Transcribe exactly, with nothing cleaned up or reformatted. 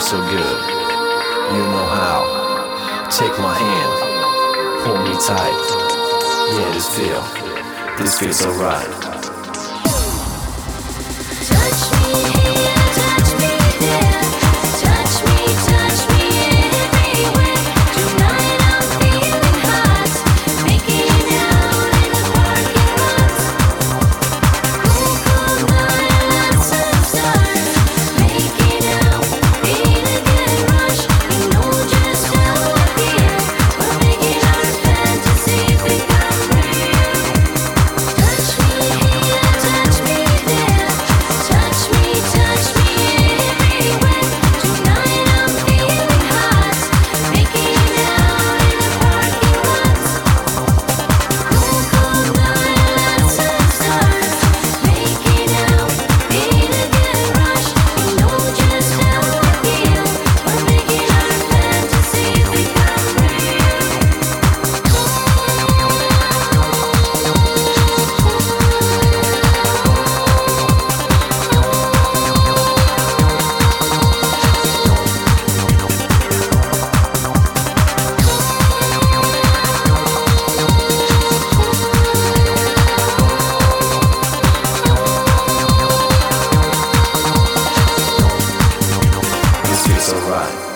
so good. You know how. Take my hand, hold me tight. Yeah, this feel, this feels so right. Touch me here, touch me there. Touch me, touch me everywhere. Tonight I'm feeling hot, making out in the parking lot. Cool, cool night, lots of stars, making out in a good rush. We know just how I feel. We're making our fantasy become real. Touch me here, touch me there. Touch me, touch me everywhere. Tonight I'm feeling hot, making out in the parking lot. Cool, cool night, lots of stars, making out in a good rush. We know just how I feel. We're making our fantasy become real. This feels so right.